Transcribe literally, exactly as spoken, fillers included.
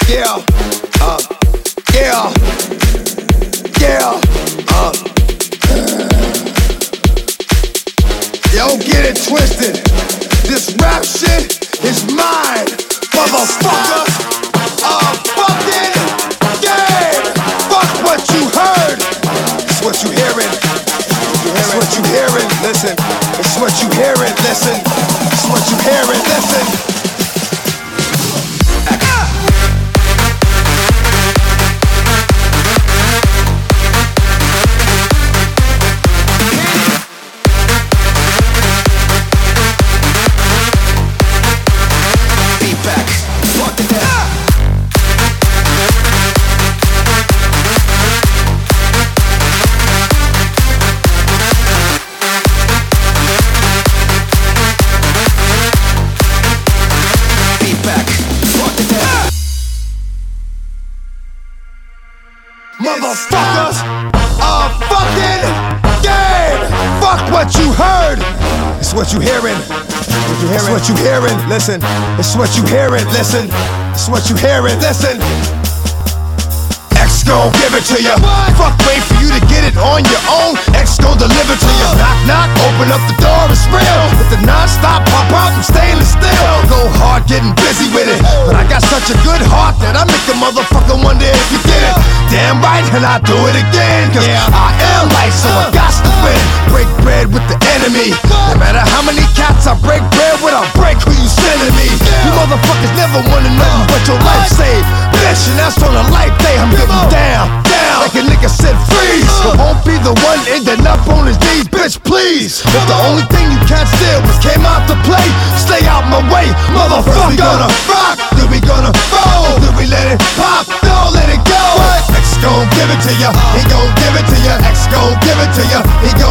Yeah, uh, yeah, yeah, uh. Yo, get it twisted. This rap shit is mine, motherfucker. Uh, fucking game. Fuck what you heard. It's what you hearing. It's what you hearing. Listen. It's what you hearing. Listen. It's what you hearing. Listen. Motherfuckers, a fucking game. Fuck what you heard. It's what you hearing. It's what you hearing. Listen. It's what you hearing. Listen. It's what you hearing. Listen. X gon' give it to ya. Fuck, wait for you to get it on your own. X gon' deliver to ya. Knock, knock, open up the door, it's real. With the non-stop pop out from stainless steel. Go hard, getting busy with it. But I got such a good heart that I make a motherfucker wonder if you get it. Damn right, and I do it again. Cause I am light, so I got to win. Break bread with the enemy. No matter how many cats I break bread with, I'll break who you sending me. You motherfuckers never wanted nothing but your life saved. Bitch, and that's on a life day. I'm getting down, down, like a nigga said freeze. But won't be the one ending up on his knees, bitch, please. If the only thing you can't steal was came out to play, stay out my way, motherfucker. We gonna rock, then we gonna roll, then we let it pop, don't let it go. X gon' give it to ya, he gon' give it to ya, X gon' give it to ya, he gon'